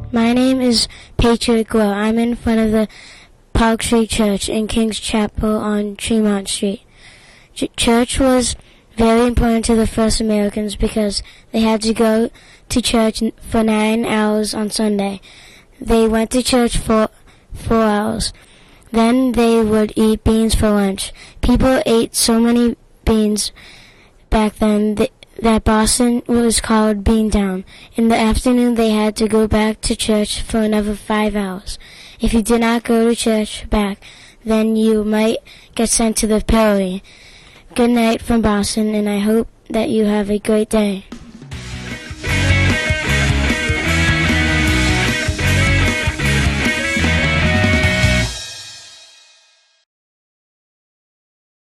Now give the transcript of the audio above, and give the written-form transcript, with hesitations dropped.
My name is Patriot Glow. I'm in front of the Park Street Church in King's Chapel on Tremont Street. Church was very important to the first Americans because they had to go to church for 9 hours on Sunday. They went to church for 4 hours. Then they would eat beans for lunch. People ate so many beans back then that Boston was called Beantown. In the afternoon, they had to go back to church for another 5 hours. If you did not go to church back, then you might get sent to the pillory. Good night from Boston, and I hope that you have a great day.